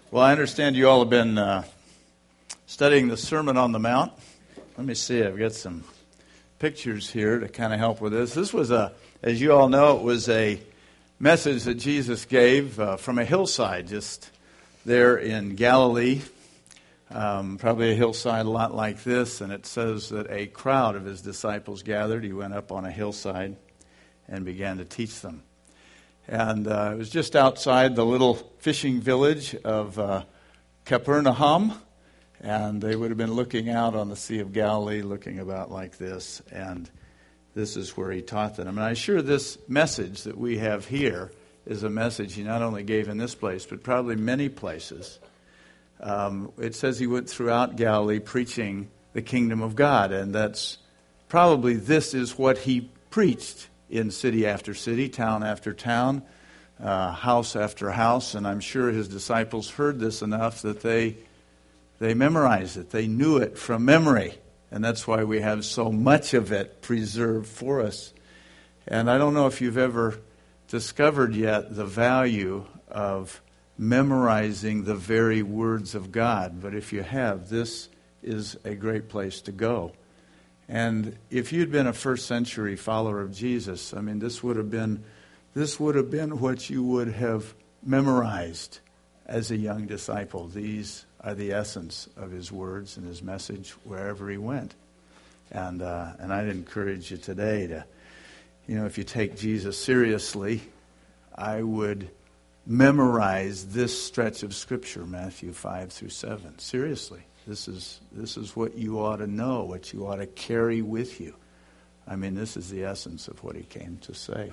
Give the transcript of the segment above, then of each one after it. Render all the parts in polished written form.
Well, I understand you all have been studying the Sermon on the Mount. Let me see, I've got some pictures here to kind of help with this. This was as you all know, it was a message that Jesus gave from a hillside just there in Galilee. Probably a hillside a lot like this, and it says that a crowd of his disciples gathered. He went up on a hillside and began to teach them. And it was just outside the little fishing village of Capernaum. And they would have been looking out on the Sea of Galilee, looking about like this. And this is where he taught them. And I'm sure this message that we have here is a message he not only gave in this place, but probably many places. It says he went throughout Galilee preaching the kingdom of God. And that's probably this is what he preached in city after city, town after town, house after house. And I'm sure his disciples heard this enough that they memorized it. They knew it from memory. And that's why we have so much of it preserved for us. And I don't know if you've ever discovered yet the value of memorizing the very words of God. But if you have, this is a great place to go. And if you'd been a first century follower of Jesus, this would have been what you would have memorized as a young disciple. These are the essence of his words and his message wherever he went. And I'd encourage you today to, if you take Jesus seriously, I would memorize this stretch of Scripture, Matthew 5 through 7. Seriously. This is what you ought to know, what you ought to carry with you. This is the essence of what he came to say.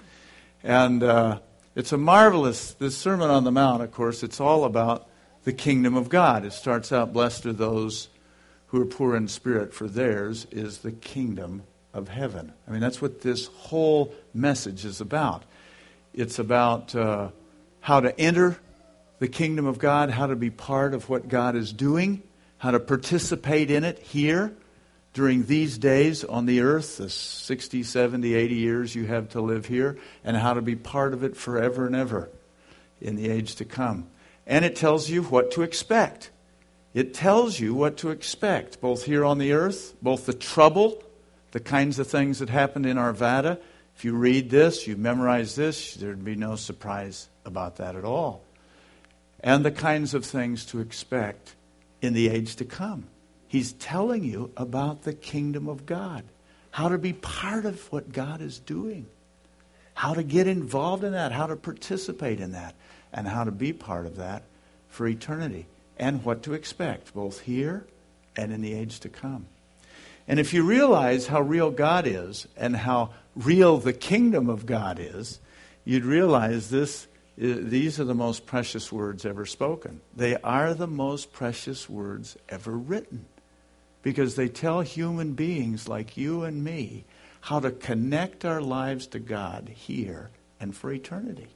And it's a marvelous, this Sermon on the Mount, of course, it's all about the kingdom of God. It starts out, blessed are those who are poor in spirit, for theirs is the kingdom of heaven. That's what this whole message is about. It's about how to enter the kingdom of God, how to be part of what God is doing, how to participate in it here during these days on the earth, the 60, 70, 80 years you have to live here, and how to be part of it forever and ever in the age to come. And it tells you what to expect. It tells you what to expect, both here on the earth, both the trouble, the kinds of things that happened in Arvada. If you read this, you memorize this, there'd be no surprise about that at all. And the kinds of things to expect in the age to come. He's telling you about the kingdom of God, how to be part of what God is doing, how to get involved in that, how to participate in that, and how to be part of that for eternity, and what to expect, both here and in the age to come. And if you realize how real God is and how real the kingdom of God is, you'd realize these are the most precious words ever spoken. They are the most precious words ever written, because they tell human beings like you and me how to connect our lives to God here and for eternity.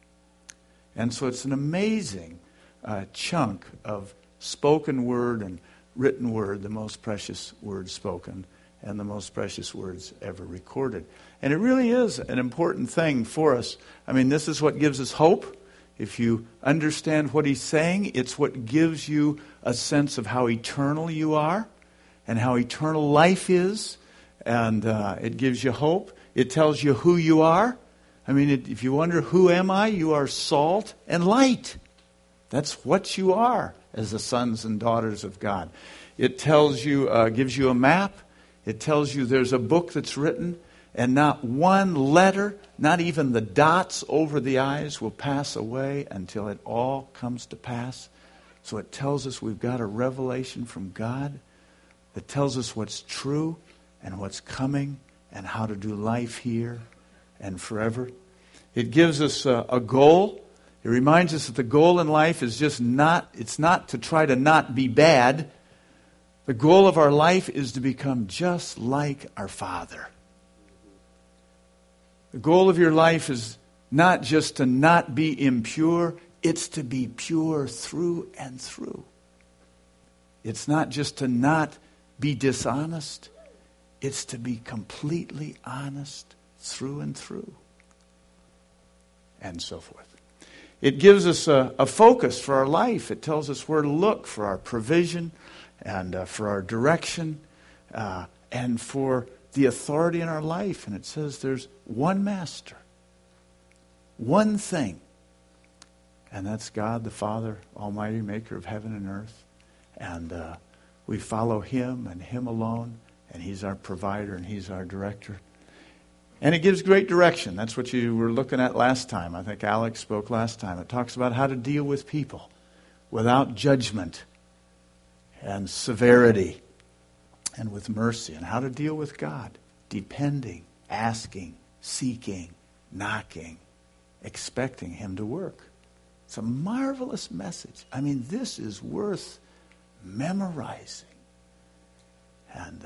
And so it's an amazing chunk of spoken word and written word, the most precious words spoken and the most precious words ever recorded. And it really is an important thing for us. This is what gives us hope. If you understand what he's saying, it's what gives you a sense of how eternal you are and how eternal life is. And it gives you hope. It tells you who you are. If you wonder, who am I? You are salt and light. That's what you are as the sons and daughters of God. It tells you, gives you a map. It tells you there's a book that's written, and not one letter, not even the dots over the I's will pass away until it all comes to pass. So it tells us we've got a revelation from God that tells us what's true and what's coming and how to do life here and forever. It gives us a goal. It reminds us that the goal in life is it's not to try to not be bad. The goal of our life is to become just like our Father. The goal of your life is not just to not be impure, it's to be pure through and through. It's not just to not be dishonest, it's to be completely honest through and through. And so forth. It gives us a focus for our life. It tells us where to look for our provision and for our direction and for the authority in our life. And it says there's one master, one thing, and that's God the Father, Almighty, maker of heaven and earth. And we follow Him and Him alone, and He's our provider and He's our director. And it gives great direction. That's what you were looking at last time. I think Alex spoke last time. It talks about how to deal with people without judgment and severity and with mercy, and how to deal with God, depending, asking, seeking, knocking, expecting Him to work. It's a marvelous message. I mean, this is worth memorizing and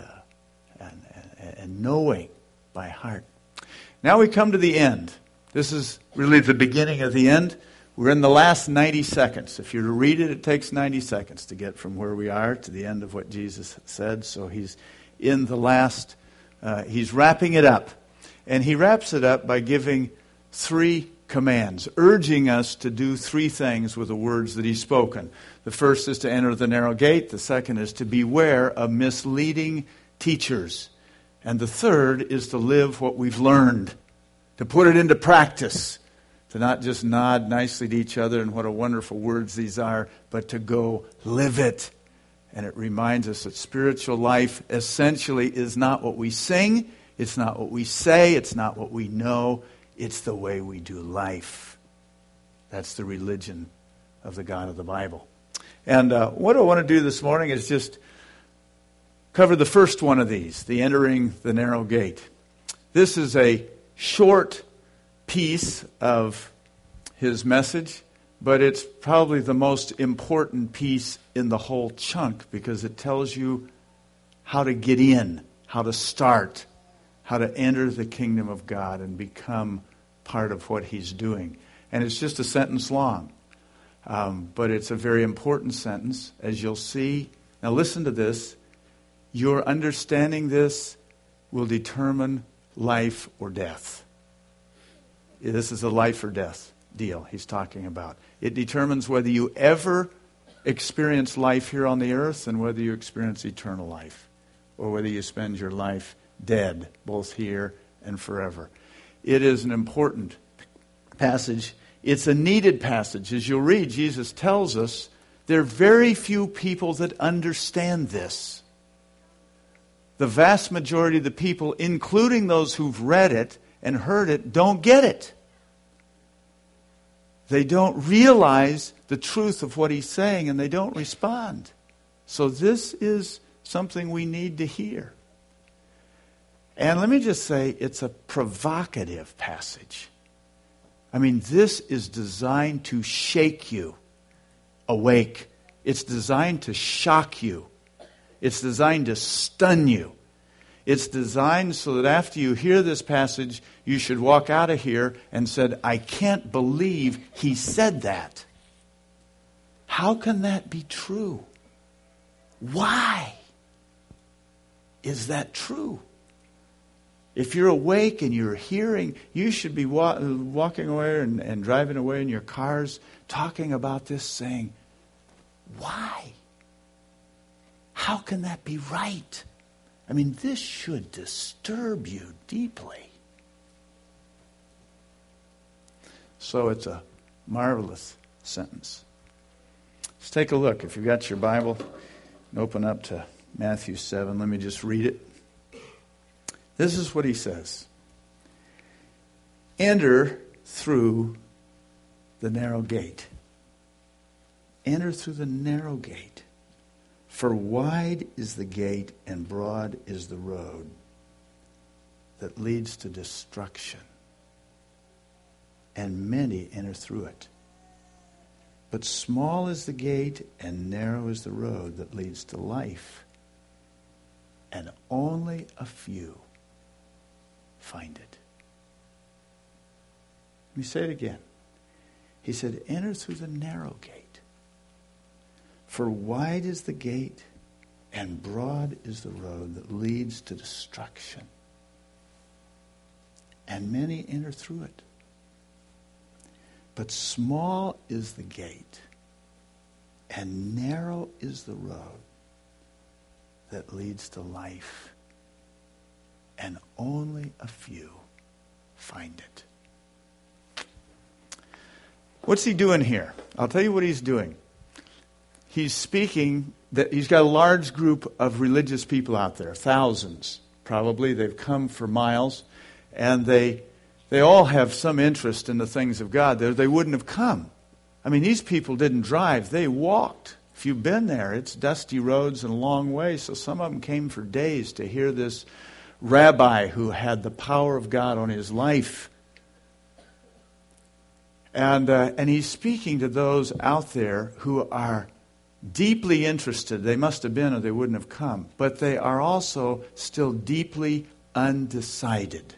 knowing by heart. Now we come to the end. This is really the beginning of the end. We're in the last 90 seconds. If you're to read it, it takes 90 seconds to get from where we are to the end of what Jesus said. So he's in the last, he's wrapping it up. And he wraps it up by giving 3 commands, urging us to do 3 things with the words that he's spoken. The first is to enter the narrow gate. The second is to beware of misleading teachers. And the third is to live what we've learned, to put it into practice, to not just nod nicely to each other and what a wonderful words these are, but to go live it. And it reminds us that spiritual life essentially is not what we sing, it's not what we say, it's not what we know, it's the way we do life. That's the religion of the God of the Bible. And what I want to do this morning is just cover the first one of these, the entering the narrow gate. This is a short piece of his message, but it's probably the most important piece in the whole chunk because it tells you how to get in, how to start, how to enter the kingdom of God and become part of what He's doing. And it's just a sentence long, but it's a very important sentence, as you'll see. Now listen to this. Your understanding this will determine life or death. This is a life or death deal he's talking about. It determines whether you ever experience life here on the earth and whether you experience eternal life, or whether you spend your life dead, both here and forever. It is an important passage. It's a needed passage. As you'll read, Jesus tells us there are very few people that understand this. The vast majority of the people, including those who've read it and heard it, don't get it. They don't realize the truth of what he's saying, and they don't respond. So this is something we need to hear. And let me just say, it's a provocative passage. I mean, this is designed to shake you awake. It's designed to shock you. It's designed to stun you. It's designed so that after you hear this passage, you should walk out of here and said, I can't believe he said that. How can that be true? Why is that true? If you're awake and you're hearing, you should be walking away and driving away in your cars talking about this, saying, why? How can that be right? I mean, this should disturb you deeply. So it's a marvelous sentence. Let's take a look. If you've got your Bible, open up to Matthew 7. Let me just read it. This is what he says. Enter through the narrow gate. Enter through the narrow gate. For wide is the gate and broad is the road that leads to destruction, and many enter through it. But small is the gate and narrow is the road that leads to life, and only a few find it. Let me say it again. He said, enter through the narrow gate. For wide is the gate, and broad is the road that leads to destruction, and many enter through it. But small is the gate, and narrow is the road that leads to life, and only a few find it. What's he doing here? I'll tell you what he's doing. He's speaking that he's got a large group of religious people out there, thousands probably. They've come for miles, and they all have some interest in the things of God. They wouldn't have come. I mean, these people didn't drive. They walked. If you've been there, it's dusty roads and a long way. So some of them came for days to hear this rabbi who had the power of God on his life. And he's speaking to those out there who are deeply interested. They must have been or they wouldn't have come. But they are also still deeply undecided.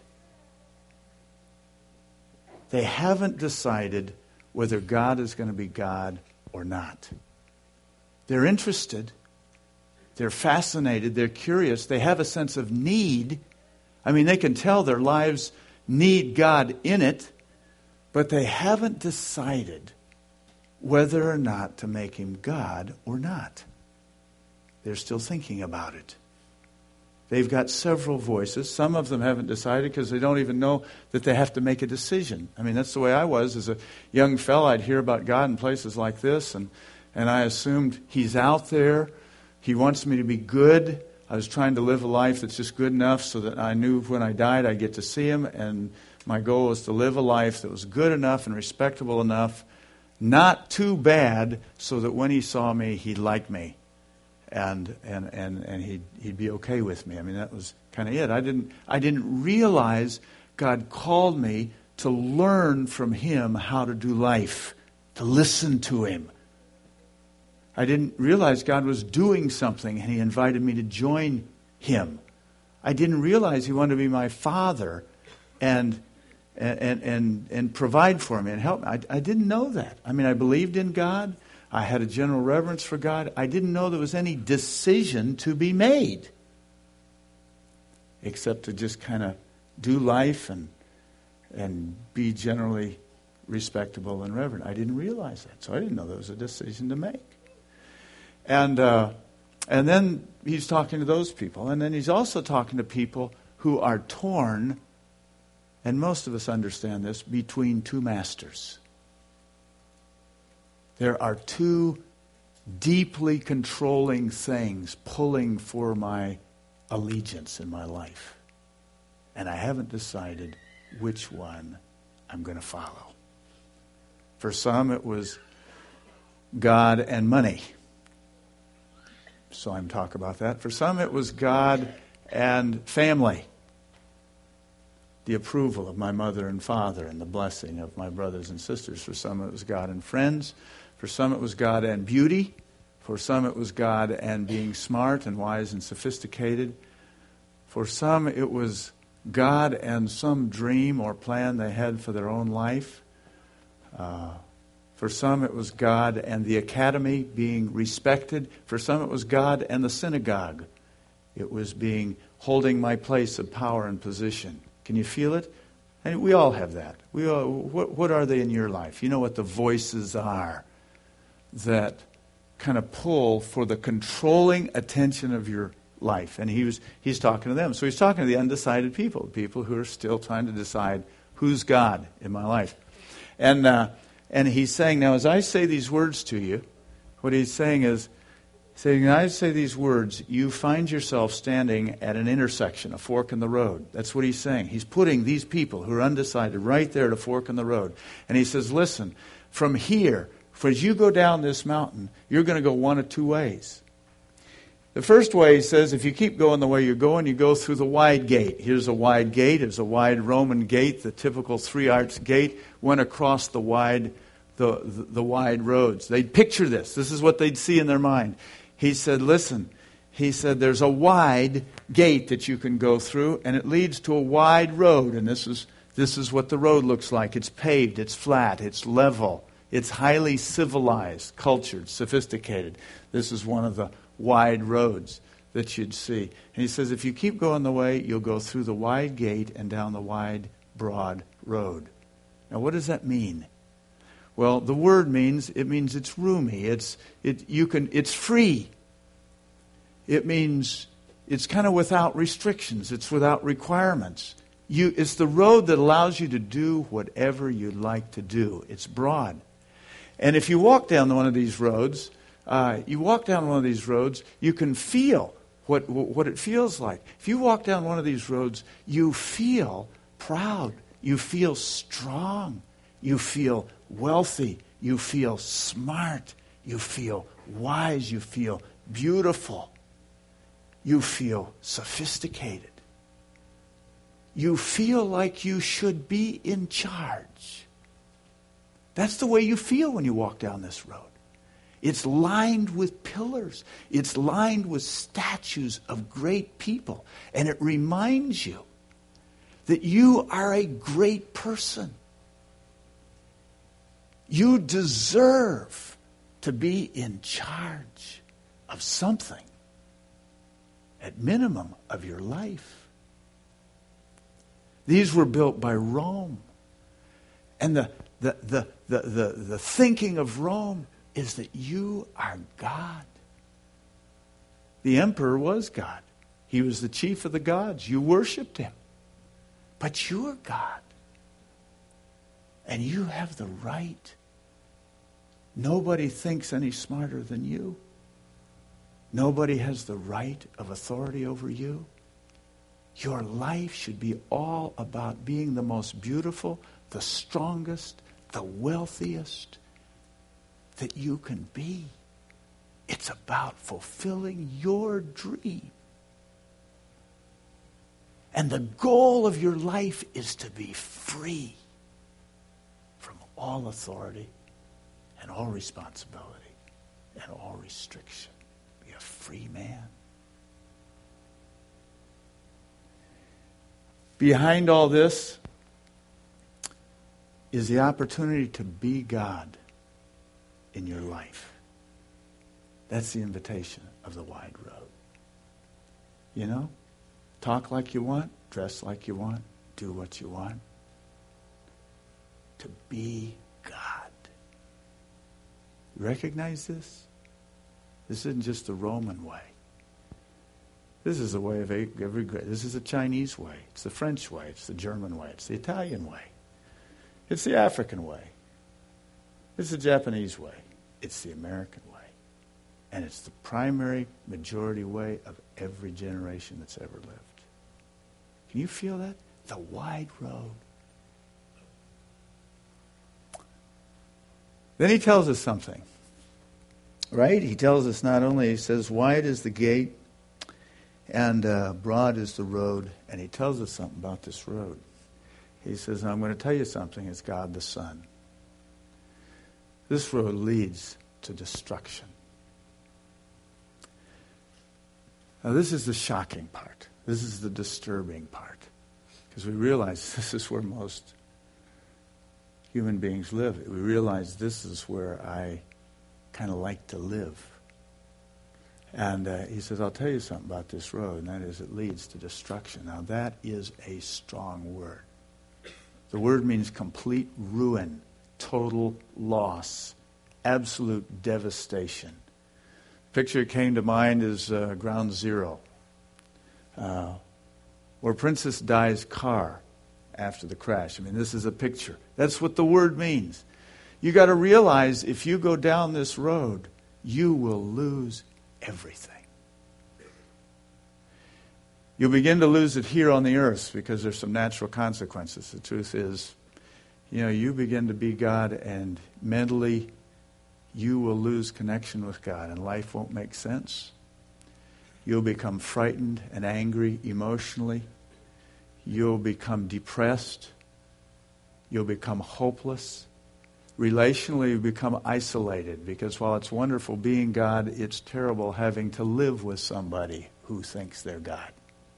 They haven't decided whether God is going to be God or not. They're interested. They're fascinated. They're curious. They have a sense of need. I mean, they can tell their lives need God in it, but they haven't decided whether or not to make him God or not. They're still thinking about it. They've got several voices. Some of them haven't decided because they don't even know that they have to make a decision. I mean, that's the way I was as a young fella. I'd hear about God in places like this, and I assumed he's out there. He wants me to be good. I was trying to live a life that's just good enough so that I knew when I died I'd get to see him, and my goal was to live a life that was good enough and respectable enough, not too bad, so that when he saw me, he'd like me. And he'd be okay with me. I mean, that was kind of it. I didn't realize God called me to learn from him how to do life, to listen to him. I didn't realize God was doing something and he invited me to join him. I didn't realize he wanted to be my father and provide for me and help me. I didn't know that. I mean, I believed in God. I had a general reverence for God. I didn't know there was any decision to be made except to just kind of do life and be generally respectable and reverent. I didn't realize that, so I didn't know there was a decision to make. And then he's talking to those people, and then he's also talking to people who are torn, and most of us understand this, between two masters. There are two deeply controlling things pulling for my allegiance in my life. And I haven't decided which one I'm going to follow. For some, it was God and money. So I'm talking about that. For some, it was God and family. The approval of my mother and father and the blessing of my brothers and sisters. For some, it was God and friends. For some, it was God and beauty. For some, it was God and being smart and wise and sophisticated. For some, it was God and some dream or plan they had for their own life. For some, it was God and the academy being respected. For some, it was God and the synagogue. It was holding my place of power and position. Can you feel it? And we all have that. What are they in your life? You know what the voices are that kind of pull for the controlling attention of your life. And he's talking to them. So he's talking to the undecided people who are still trying to decide who's God in my life. And he's saying, now as I say these words to you, what he's saying is, when I say these words, you find yourself standing at an intersection, a fork in the road. That's what he's saying. He's putting these people who are undecided right there at a fork in the road. And he says, listen, from here, as you go down this mountain, you're going to go one of two ways. The first way, he says, if you keep going the way you're going, you go through the wide gate. Here's a wide gate. Here's a wide Roman gate. The typical three-arch gate went across the wide roads. They'd picture this. This is what they'd see in their mind. He said, listen, there's a wide gate that you can go through, and it leads to a wide road. And this is what the road looks like. It's paved, it's flat, it's level. It's highly civilized, cultured, sophisticated. This is one of the wide roads that you'd see. And he says, if you keep going the way, you'll go through the wide gate and down the wide, broad road. Now, what does that mean? Well, the word means it's roomy. It's free. It means it's kind of without restrictions. It's without requirements. It's the road that allows you to do whatever you'd like to do. It's broad. And if you walk down one of these roads, you can feel what it feels like. If you walk down one of these roads, you feel proud. You feel strong. You feel wealthy. You feel smart. You feel wise. You feel beautiful. You feel sophisticated. You feel like you should be in charge. That's the way you feel when you walk down this road. It's lined with pillars. It's lined with statues of great people. And it reminds you that you are a great person. You deserve to be in charge of something, at minimum, of your life. These were built by Rome. And the thinking of Rome is that you are God. The emperor was God. He was the chief of the gods. You worshipped him. But you're God. And you have the right. Nobody thinks any smarter than you. Nobody has the right of authority over you. Your life should be all about being the most beautiful, the strongest, the wealthiest that you can be. It's about fulfilling your dream. And the goal of your life is to be free from all authority and all responsibility and all restriction. Be a free man. Behind all this is the opportunity to be God in your life. That's the invitation of the wide road. You know? Talk like you want, dress like you want, do what you want. To be God. You recognize this? This isn't just the Roman way. This is the way of every great. This is the Chinese way. It's the French way. It's the German way. It's the Italian way. It's the African way. It's the Japanese way. It's the American way. And it's the primary majority way of every generation that's ever lived. Can you feel that? The wide road. Then he tells us something. Right? He tells us not only, he says, wide is the gate and broad is the road. And he tells us something about this road. He says, I'm going to tell you something. It's God the Son. This road leads to destruction. Now this is the shocking part. This is the disturbing part. Because we realize this is where most human beings live. We realize this is where I kind of like to live. And he says, I'll tell you something about this road, and that is it leads to destruction. Now that is a strong word. The word means complete ruin, total loss, absolute devastation. The picture that came to mind is Ground Zero, where Princess Di's car after the crash. I mean, this is a picture. That's what the word means. You got to realize if you go down this road, you will lose everything. You'll begin to lose it here on the earth because there's some natural consequences. The truth is, you begin to be God and mentally you will lose connection with God and life won't make sense. You'll become frightened and angry emotionally. You'll become depressed. You'll become hopeless. Relationally, you become isolated because while it's wonderful being God, it's terrible having to live with somebody who thinks they're God.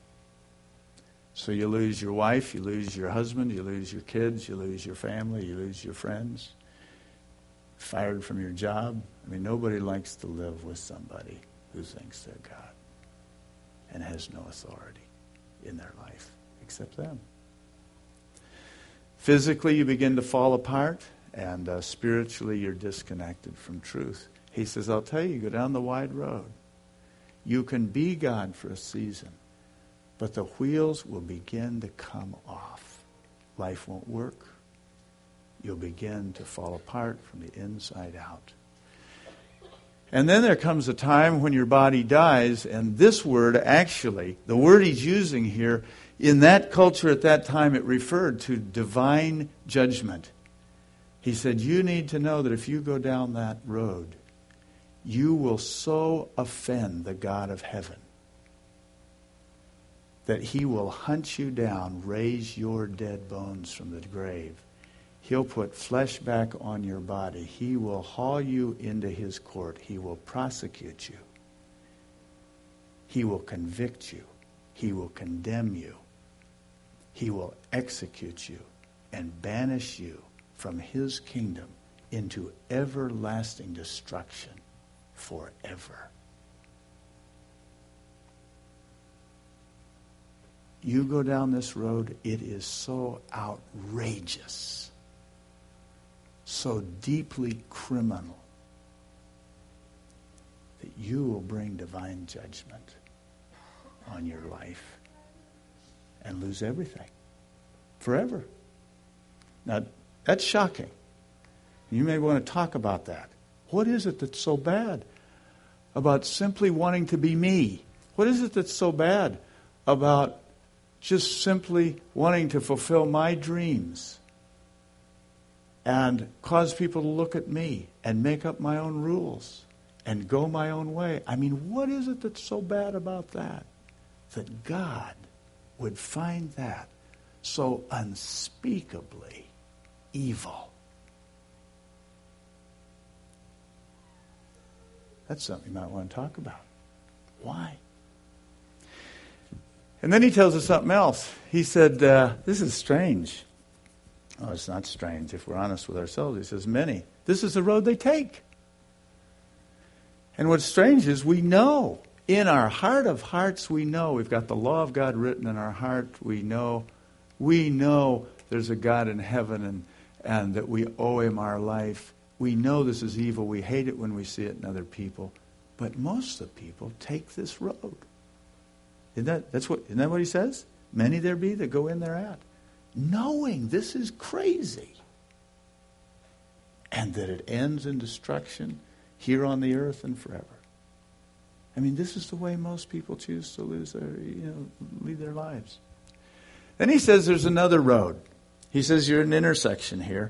So you lose your wife, you lose your husband, you lose your kids, you lose your family, you lose your friends. Fired from your job. I mean, nobody likes to live with somebody who thinks they're God and has no authority in their life except them. Physically, you begin to fall apart and spiritually you're disconnected from truth. He says, I'll tell you, go down the wide road. You can be God for a season, but the wheels will begin to come off. Life won't work. You'll begin to fall apart from the inside out. And then there comes a time when your body dies, and this word actually, the word he's using here, in that culture at that time, it referred to divine judgment. He said, you need to know that if you go down that road, you will so offend the God of heaven that he will hunt you down, raise your dead bones from the grave. He'll put flesh back on your body. He will haul you into his court. He will prosecute you. He will convict you. He will condemn you. He will execute you and banish you from his kingdom into everlasting destruction forever. You go down this road, it is so outrageous, so deeply criminal, that you will bring divine judgment on your life and lose everything forever. Now, that's shocking. You may want to talk about that. What is it that's so bad about simply wanting to be me? What is it that's so bad about just simply wanting to fulfill my dreams and cause people to look at me and make up my own rules and go my own way? I mean, what is it that's so bad about that? That God would find that so unspeakably evil. That's something you might want to talk about. Why? And then he tells us something else. He said, this is strange. Oh, it's not strange if we're honest with ourselves. He says, many. This is the road they take. And what's strange is we know. In our heart of hearts, we know. We've got the law of God written in our heart. We know there's a God in heaven and that we owe him our life. We know this is evil. We hate it when we see it in other people. But most of the people take this road. Isn't that what he says? Many there be that go in thereat, knowing this is crazy. And that it ends in destruction here on the earth and forever. I mean, this is the way most people choose to lead their lives. Then he says there's another road. He says you're at an intersection here.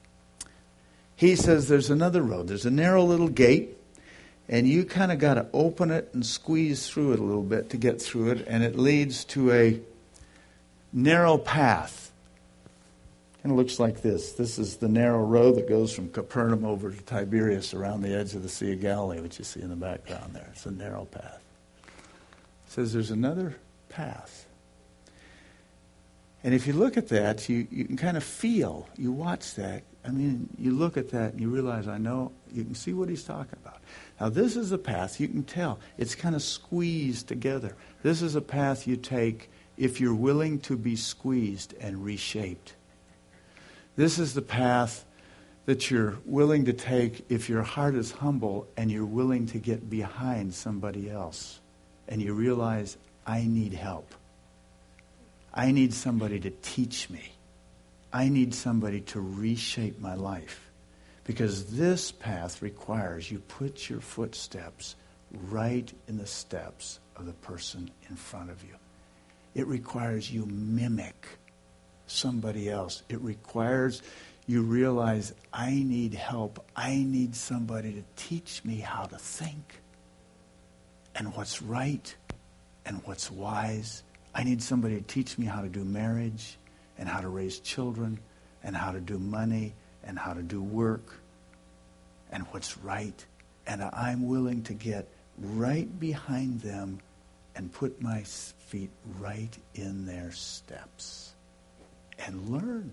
He says there's another road. There's a narrow little gate, and you kind of got to open it and squeeze through it a little bit to get through it, and it leads to a narrow path. Kind of looks like this. This is the narrow road that goes from Capernaum over to Tiberias around the edge of the Sea of Galilee, which you see in the background there. It's a narrow path. It says there's another path. And if you look at that, you can kind of feel, you watch that. I mean, you look at that and you realize, I know, you can see what he's talking about. Now, this is a path, you can tell, it's kind of squeezed together. This is a path you take if you're willing to be squeezed and reshaped. This is the path that you're willing to take if your heart is humble and you're willing to get behind somebody else. And you realize, I need help. I need somebody to teach me. I need somebody to reshape my life. Because this path requires you put your footsteps right in the steps of the person in front of you. It requires you mimic somebody else. It requires you realize, I need help. I need somebody to teach me how to think and what's right and what's wise. I need somebody to teach me how to do marriage and how to raise children and how to do money and how to do work and what's right. And I'm willing to get right behind them and put my feet right in their steps and learn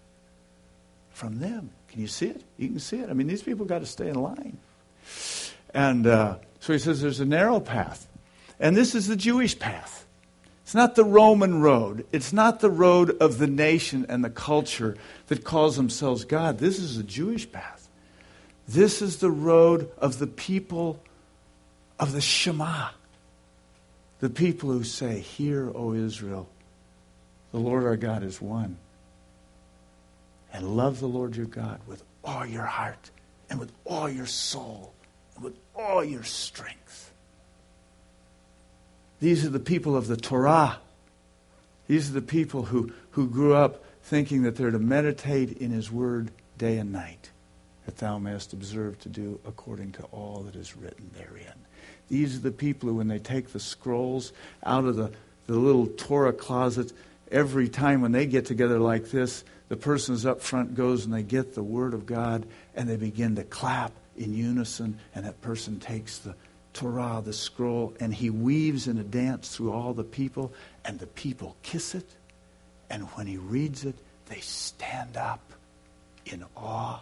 from them. Can you see it? You can see it. I mean, these people got to stay in line. And so he says there's a narrow path. And this is the Jewish path. It's not the Roman road. It's not the road of the nation and the culture that calls themselves God. This is a Jewish path. This is the road of the people of the Shema. The people who say, "Hear, O Israel, the Lord our God is one. And love the Lord your God with all your heart and with all your soul and with all your strength." These are the people of the Torah. These are the people who grew up thinking that they're to meditate in His Word day and night, that thou mayest observe to do according to all that is written therein. These are the people who, when they take the scrolls out of the little Torah closet, every time when they get together like this, the person's up front goes and they get the Word of God and they begin to clap in unison, and that person takes the Torah, the scroll, and he weaves in a dance through all the people, and the people kiss it, and when he reads it, they stand up in awe.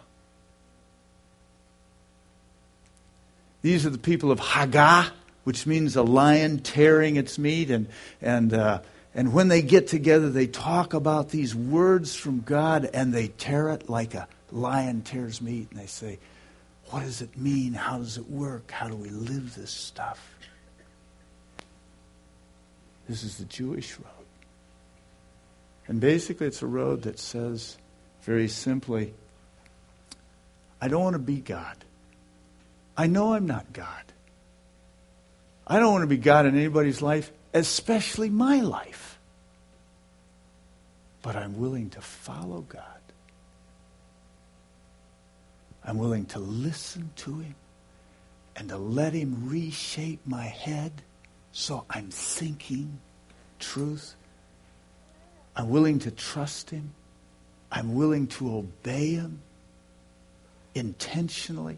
These are the people of Haggah, which means a lion tearing its meat, and when they get together, they talk about these words from God, and they tear it like a lion tears meat, and they say, "What does it mean? How does it work? How do we live this stuff?" This is the Jewish road. And basically it's a road that says, very simply, I don't want to be God. I know I'm not God. I don't want to be God in anybody's life, especially my life. But I'm willing to follow God. I'm willing to listen to Him and to let Him reshape my head so I'm thinking truth. I'm willing to trust Him. I'm willing to obey Him intentionally.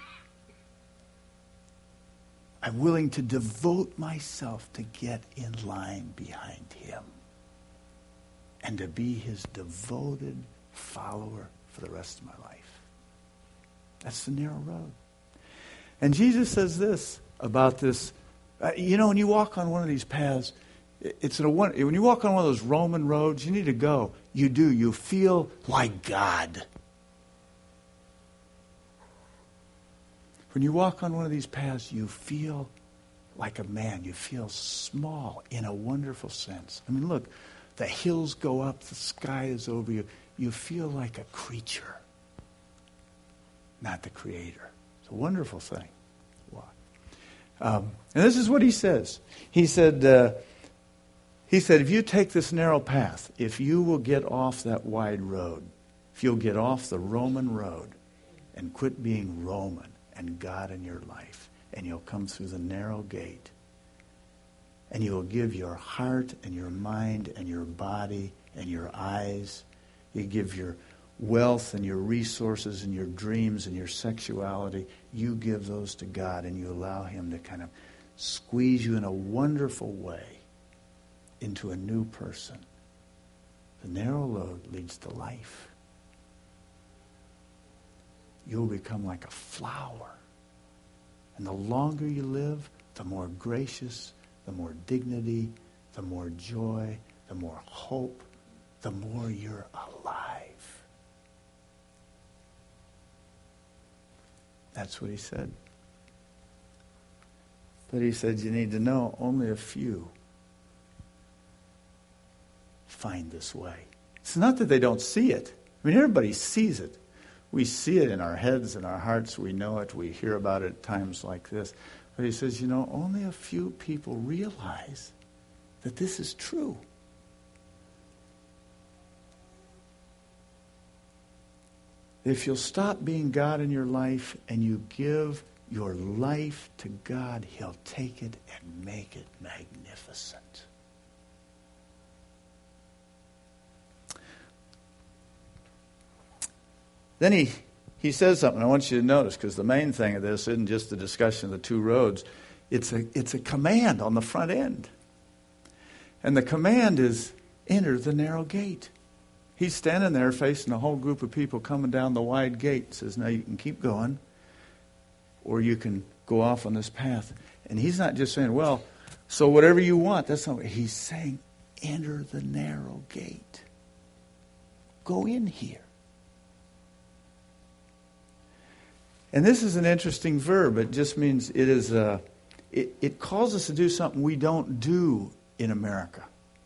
I'm willing to devote myself to get in line behind Him and to be His devoted follower for the rest of my life. That's the narrow road. And Jesus says this about this. When you walk on one of these paths, when you walk on one of those Roman roads, you need to go. You do. You feel like God. When you walk on one of these paths, you feel like a man. You feel small in a wonderful sense. I mean, look, the hills go up, the sky is over you. You feel like a creature, not the Creator. It's a wonderful thing. Why? And this is what He says. He said, if you take this narrow path, if you will get off that wide road, if you'll get off the Roman road and quit being Roman and God in your life, and you'll come through the narrow gate, and you will give your heart and your mind and your body and your eyes, you give your wealth and your resources and your dreams and your sexuality, you give those to God, and you allow Him to kind of squeeze you in a wonderful way into a new person. The narrow road leads to life. You'll become like a flower. And the longer you live, the more gracious, the more dignity, the more joy, the more hope, the more you're alive. That's what He said. But He said, you need to know only a few find this way. It's not that they don't see it. I mean, everybody sees it. We see it in our heads and our hearts. We know it. We hear about it at times like this. But He says, only a few people realize that this is true. If you'll stop being God in your life and you give your life to God, He'll take it and make it magnificent. Then he says something I want you to notice, because the main thing of this isn't just the discussion of the two roads. It's a command on the front end. And the command is, enter the narrow gate. He's standing there facing a whole group of people coming down the wide gate. He says, now you can keep going, or you can go off on this path. And He's not just saying, well, so whatever you want. That's not what He's saying. enter the narrow gate. Go in here. And this is an interesting verb. It just means it calls us to do something we don't do in America.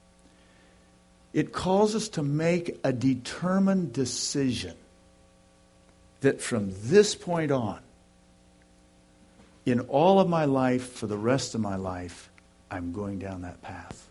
It calls us to make a determined decision that from this point on, in all of my life, for the rest of my life, I'm going down that path.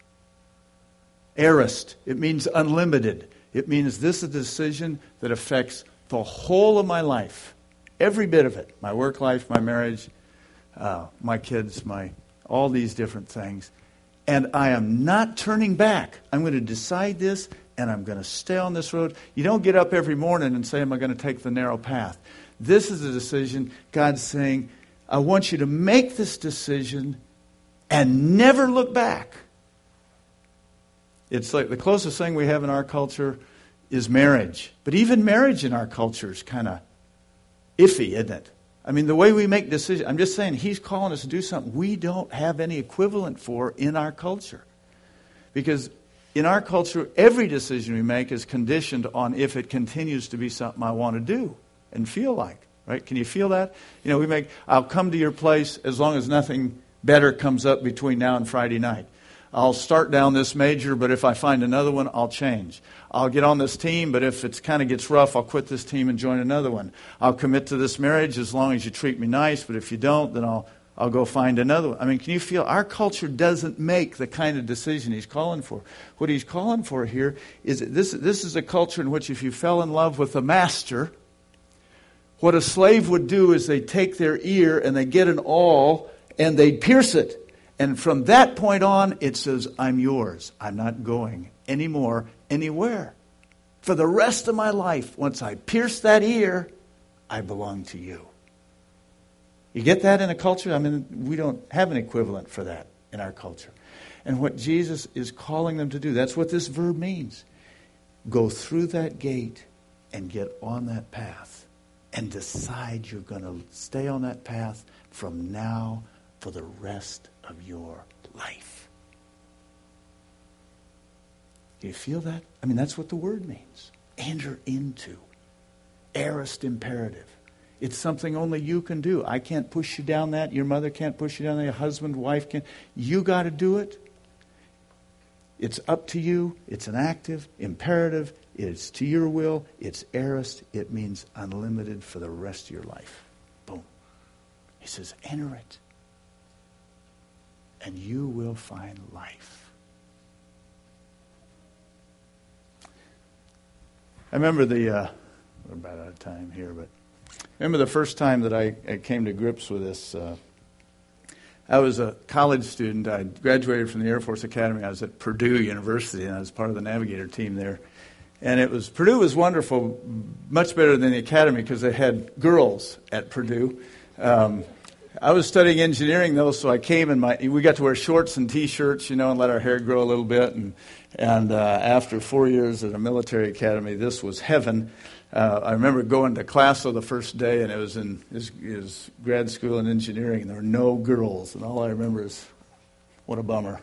Aorist, it means unlimited. It means this is a decision that affects the whole of my life. Every bit of it. My work life, my marriage, my kids, all these different things. And I am not turning back. I'm going to decide this, and I'm going to stay on this road. You don't get up every morning and say, am I going to take the narrow path? This is a decision. God's saying, I want you to make this decision and never look back. It's like the closest thing we have in our culture is marriage. But even marriage in our culture is kind of iffy, isn't it? I mean, the way we make decisions, I'm just saying, he's calling us to do something we don't have any equivalent for in our culture. Because in our culture, every decision we make is conditioned on if it continues to be something I want to do and feel like. Right? Can you feel that? You know, I'll come to your place as long as nothing better comes up between now and Friday night. I'll start down this major, but if I find another one, I'll change. I'll get on this team, but if it kind of gets rough, I'll quit this team and join another one. I'll commit to this marriage as long as you treat me nice, but if you don't, then I'll go find another one. I mean, can you feel our culture doesn't make the kind of decision he's calling for? What he's calling for here is this is a culture in which if you fell in love with a master, what a slave would do is they take their ear and they get an awl and they pierce it. And from that point on, it says, I'm yours. I'm not going anymore, anywhere. For the rest of my life, once I pierce that ear, I belong to you. You get that in a culture? I mean, we don't have an equivalent for that in our culture. And what Jesus is calling them to do, that's what this verb means. Go through that gate and get on that path and decide you're going to stay on that path from now for the rest of your life. Do you feel that? I mean, that's what the word means. Enter into. Aorist imperative. It's something only you can do. I can't push you down that. Your mother can't push you down that. Your husband, wife can't. You got to do it. It's up to you. It's an active, imperative. It's to your will. It's aorist. It means unlimited for the rest of your life. Boom. He says, enter it. And you will find life. I remember we're about out of time here, but I remember the first time that I came to grips with this. I was a college student. I graduated from the Air Force Academy. I was at Purdue University, and I was part of the Navigator team there. And Purdue was wonderful, much better than the Academy because they had girls at Purdue. I was studying engineering, though, so I came and we got to wear shorts and T-shirts, and let our hair grow a little bit. And after 4 years at a military academy, this was heaven. I remember going to class the first day, and it was in his grad school in engineering, and there were no girls. And all I remember is, what a bummer.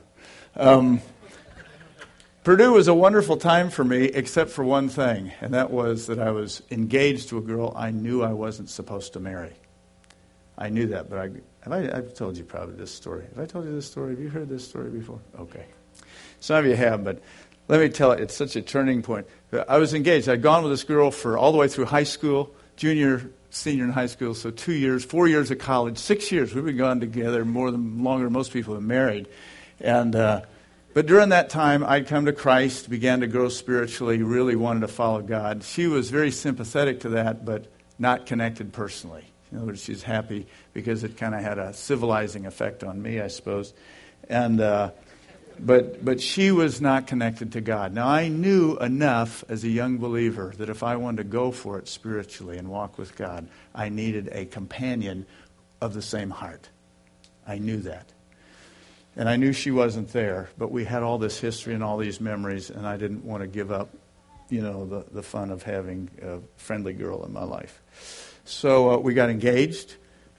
Purdue was a wonderful time for me, except for one thing, and that was that I was engaged to a girl I knew I wasn't supposed to marry. I knew that, but I've told you probably this story. Have I told you this story? Have you heard this story before? Okay. Some of you have, but let me tell it. It's such a turning point. I was engaged. I'd gone with this girl for all the way through high school, junior, senior in high school, so 2 years, 4 years of college, 6 years. We've been gone together longer than most people have married. And but during that time, I'd come to Christ, began to grow spiritually, really wanted to follow God. She was very sympathetic to that, but not connected personally. In other words, she's happy because it kind of had a civilizing effect on me, I suppose. And but she was not connected to God. Now, I knew enough as a young believer that if I wanted to go for it spiritually and walk with God, I needed a companion of the same heart. I knew that. And I knew she wasn't there, but we had all this history and all these memories, and I didn't want to give up, the fun of having a friendly girl in my life. So we got engaged.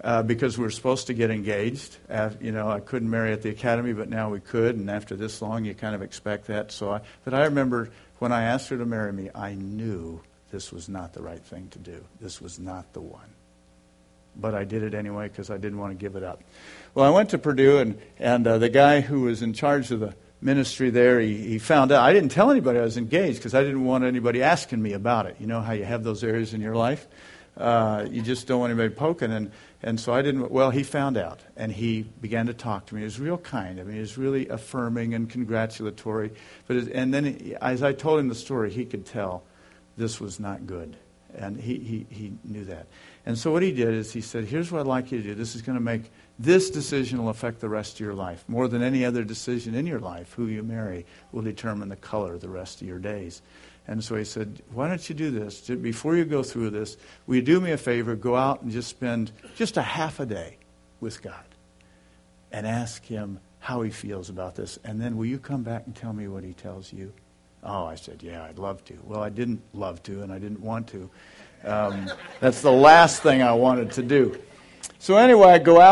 because we were supposed to get engaged. I couldn't marry at the academy, but now we could. And after this long, you kind of expect that. But I remember when I asked her to marry me, I knew this was not the right thing to do. This was not the one. But I did it anyway because I didn't want to give it up. Well, I went to Purdue, and the guy who was in charge of the ministry there, he found out. I didn't tell anybody I was engaged because I didn't want anybody asking me about it. You know how you have those areas in your life? You just don't want anybody poking. And so I didn't. Well, he found out, and he began to talk to me. He was real kind. I mean, he was really affirming and congratulatory. And then as I told him the story, he could tell this was not good. And he knew that. And so what he did is he said, here's what I'd like you to do. This decision will affect the rest of your life. More than any other decision in your life, who you marry will determine the color of the rest of your days. And so he said, why don't you do this? Before you go through this, will you do me a favor, go out and just spend just a half a day with God and ask him how he feels about this. And then will you come back and tell me what he tells you? Oh, I said, yeah, I'd love to. Well, I didn't love to, and I didn't want to. That's the last thing I wanted to do. So anyway, I go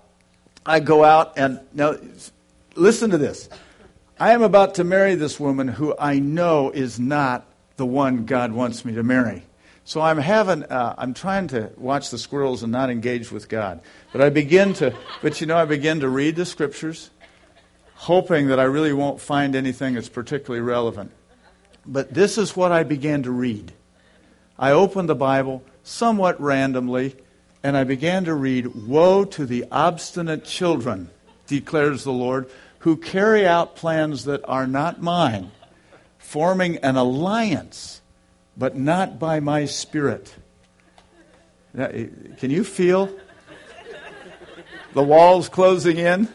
out, and now listen to this. I am about to marry this woman who I know is not the one God wants me to marry. So I'm trying to watch the squirrels and not engage with God. But I begin to read the scriptures, hoping that I really won't find anything that's particularly relevant. But this is what I began to read. I opened the Bible somewhat randomly, and I began to read, "Woe to the obstinate children, declares the Lord, who carry out plans that are not mine, forming an alliance, but not by my Spirit." Now, can you feel the walls closing in?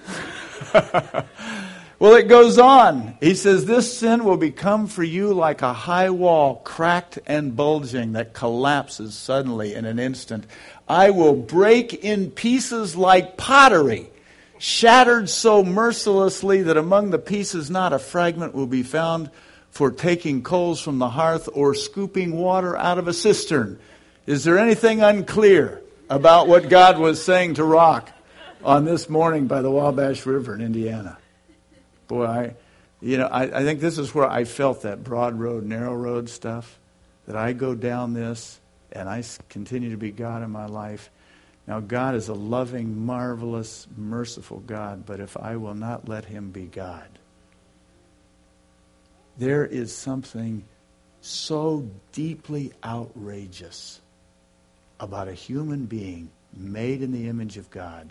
Well, it goes on. He says, "This sin will become for you like a high wall, cracked and bulging, that collapses suddenly in an instant. I will break in pieces like pottery, shattered so mercilessly that among the pieces not a fragment will be found for taking coals from the hearth or scooping water out of a cistern." Is there anything unclear about what God was saying to Rock on this morning by the Wabash River in Indiana? Boy, I think this is where I felt that broad road, narrow road stuff, that I go down this and I continue to be God in my life. Now, God is a loving, marvelous, merciful God, but if I will not let him be God, there is something so deeply outrageous about a human being made in the image of God,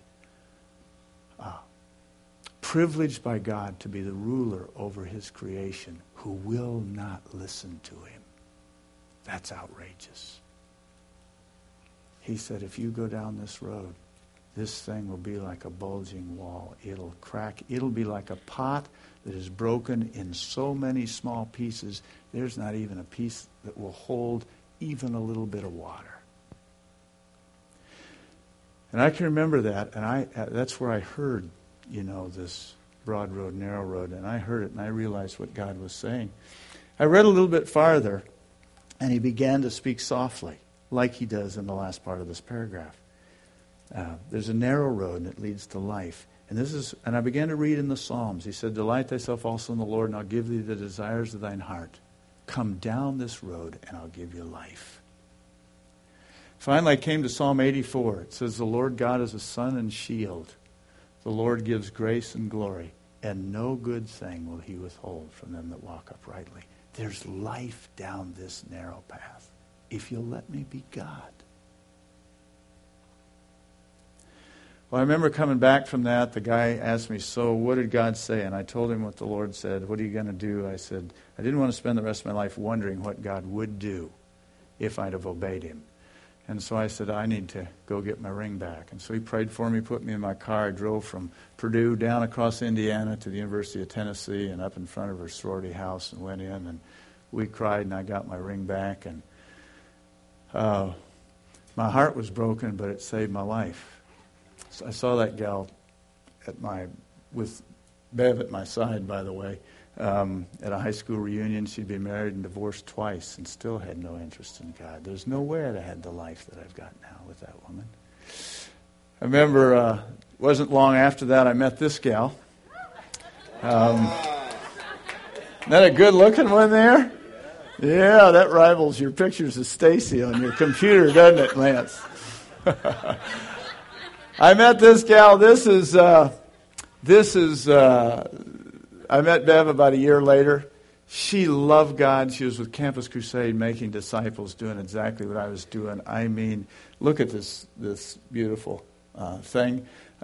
privileged by God to be the ruler over his creation, who will not listen to him. That's outrageous. He said, if you go down this road, this thing will be like a bulging wall. It'll crack. It'll be like a pot that is broken in so many small pieces, there's not even a piece that will hold even a little bit of water. And I can remember that, and that's where I heard, this broad road, narrow road, and I heard it, and I realized what God was saying. I read a little bit farther, and he began to speak softly, like he does in the last part of this paragraph. There's a narrow road, and it leads to life. And I began to read in the Psalms. He said, "Delight thyself also in the Lord, and I'll give thee the desires of thine heart. Come down this road, and I'll give you life." Finally, I came to Psalm 84. It says, "The Lord God is a sun and shield. The Lord gives grace and glory, and no good thing will he withhold from them that walk uprightly." There's life down this narrow path, if you'll let me be God. Well, I remember coming back from that. The guy asked me, "So what did God say?" And I told him what the Lord said. "What are you going to do?" I said, I didn't want to spend the rest of my life wondering what God would do if I'd have obeyed him. And so I said, I need to go get my ring back. And so he prayed for me, put me in my car. I drove from Purdue down across Indiana to the University of Tennessee and up in front of her sorority house and went in. And we cried, and I got my ring back. And my heart was broken, but it saved my life. So I saw that gal with Bev at my side, by the way, at a high school reunion. She'd been married and divorced twice and still had no interest in God. There's no way I'd have had the life that I've got now with that woman. I remember it wasn't long after that I met this gal. Isn't that a good-looking one there? Yeah, that rivals your pictures of Stacy on your computer, doesn't it, Lance? I met this gal. I met Bev about a year later. She loved God. She was with Campus Crusade, making disciples, doing exactly what I was doing. I mean, look at this beautiful thing.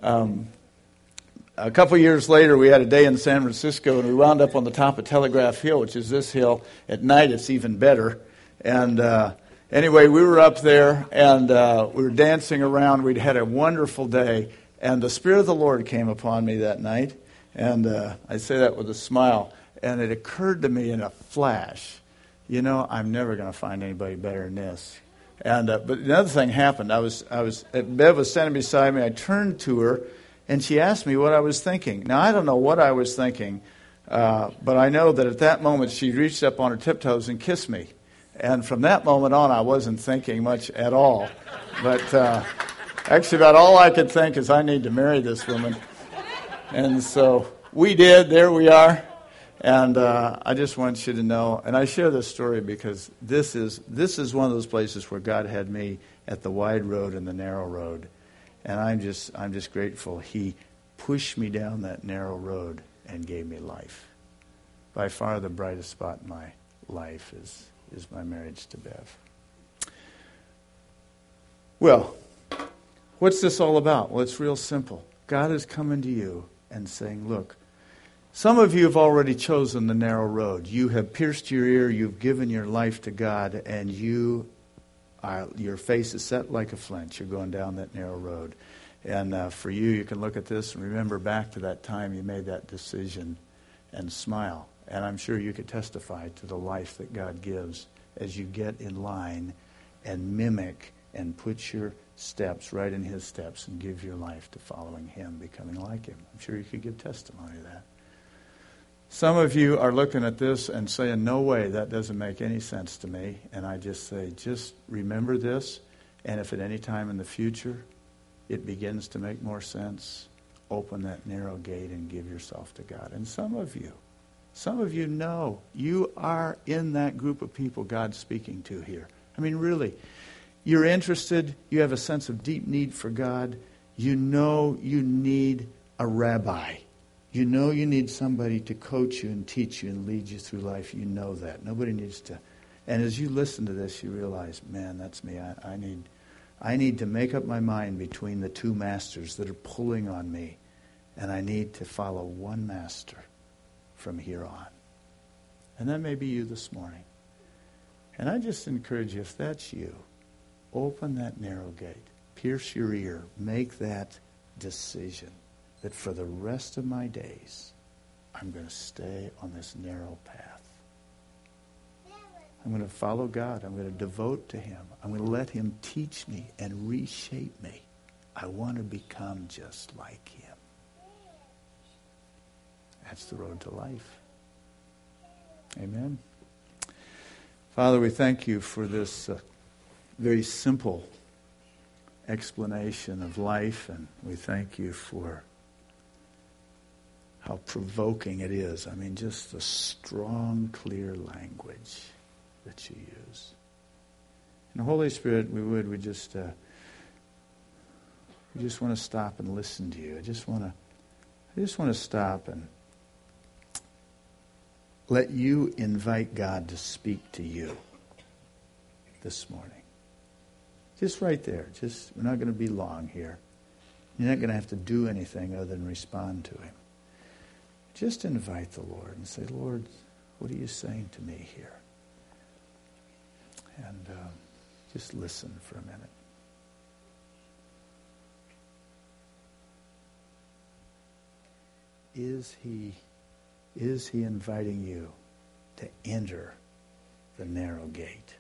A couple years later, we had a day in San Francisco, and we wound up on the top of Telegraph Hill, which is this hill. At night, it's even better. And anyway, we were up there, and we were dancing around. We'd had a wonderful day, and the Spirit of the Lord came upon me that night. And I say that with a smile. And it occurred to me in a flash, I'm never going to find anybody better than this. And but another thing happened. Bev was standing beside me. I turned to her, and she asked me what I was thinking. Now, I don't know what I was thinking, but I know that at that moment she reached up on her tiptoes and kissed me. And from that moment on, I wasn't thinking much at all. But actually, about all I could think is I need to marry this woman. And so we did. There we are. And I just want you to know, and I share this story because this is one of those places where God had me at the wide road and the narrow road. And I'm just grateful He pushed me down that narrow road and gave me life. By far the brightest spot in my life is my marriage to Bev. Well, what's this all about? Well, it's real simple. God is coming to you and saying, look, some of you have already chosen the narrow road. You have pierced your ear, you've given your life to God, and your face is set like a flint. You're going down that narrow road. And for you can look at this and remember back to that time you made that decision and smile. And I'm sure you could testify to the life that God gives as you get in line and mimic and put your steps right in His steps and give your life to following Him, becoming like Him. I'm sure you could give testimony to that. Some of you are looking at this and saying, no way, that doesn't make any sense to me. And I just say, just remember this, and if at any time in the future it begins to make more sense, open that narrow gate and give yourself to God. And some of you know you are in that group of people God's speaking to here. I mean, really, you're interested, you have a sense of deep need for God, you know you need a rabbi. You know you need somebody to coach you and teach you and lead you through life. You know that. Nobody needs to. And as you listen to this, you realize, man, that's me. I need to make up my mind between the two masters that are pulling on me. And I need to follow one master from here on. And that may be you this morning. And I just encourage you, if that's you, open that narrow gate. Pierce your ear. Make that decision. That for the rest of my days, I'm going to stay on this narrow path. I'm going to follow God. I'm going to devote to Him. I'm going to let Him teach me and reshape me. I want to become just like Him. That's the road to life. Amen. Father, we thank You for this very simple explanation of life, and we thank You for how provoking it is. I mean, just the strong, clear language that You use. And the Holy Spirit, we just want to stop and listen to You. I just want to stop and let You invite God to speak to you this morning. Just right there. We're not going to be long here. You're not going to have to do anything other than respond to Him. Just invite the Lord and say, Lord, what are You saying to me here? And just listen for a minute. Is he inviting you to enter the narrow gate?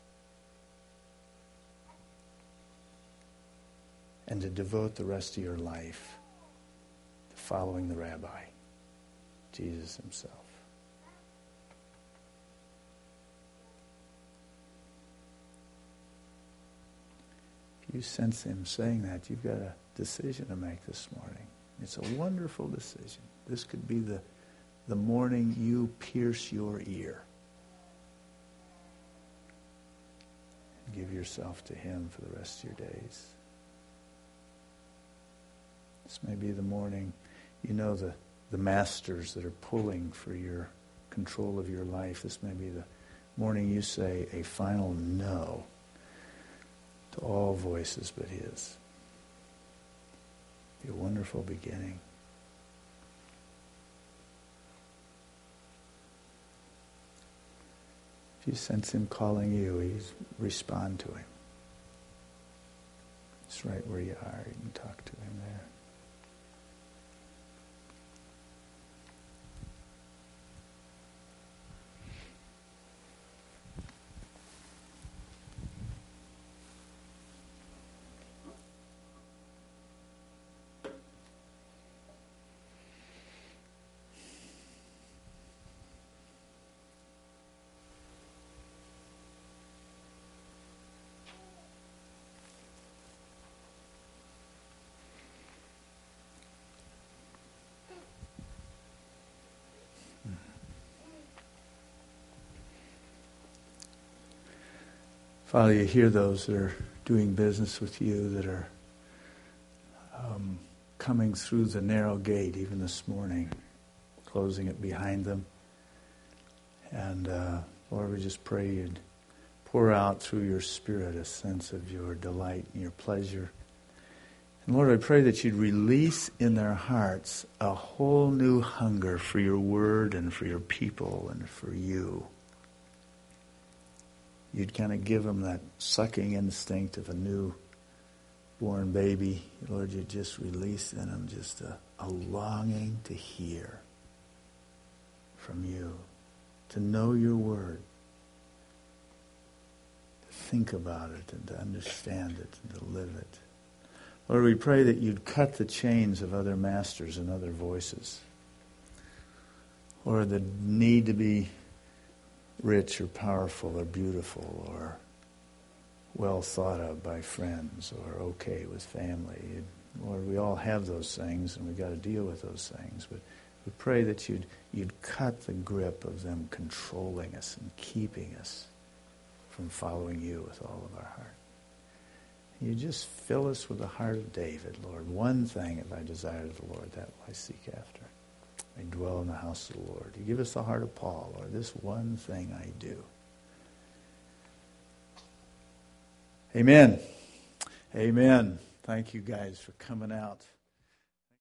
And to devote the rest of your life to following the Rabbi, Jesus Himself. If If you sense him saying that, you've got a decision to make this morning. It's a wonderful decision. This could be the morning you pierce your ear. And give yourself to him for the rest of your days. This may be the morning, you know, the masters that are pulling for your control of your life. This may be the morning you say a final no to all voices but his. Be a wonderful beginning. If you sense him calling you, respond to him. It's right where you are. You can talk to him there. Father, you hear those that are doing business with you, that are coming through the narrow gate even this morning, closing it behind them. And Lord, we just pray you'd pour out through your Spirit a sense of your delight and your pleasure. And Lord, I pray that you'd release in their hearts a whole new hunger for your word and for your people and for you. You'd kind of give them that sucking instinct of a newborn baby. Lord, you'd just release in them just a longing to hear from you, to know your word, to think about it and to understand it and to live it. Lord, we pray that you'd cut the chains of other masters and other voices. Or the need to be rich or powerful or beautiful or well thought of by friends or okay with family. Lord, we all have those things and we've got to deal with those things. But we pray that you'd cut the grip of them controlling us and keeping us from following you with all of our heart. You just fill us with the heart of David, Lord. One thing if I desire of the Lord, that will I seek after. I dwell in the house of the Lord. You give us the heart of Paul, Lord. This one thing I do. Amen. Amen. Thank you guys for coming out.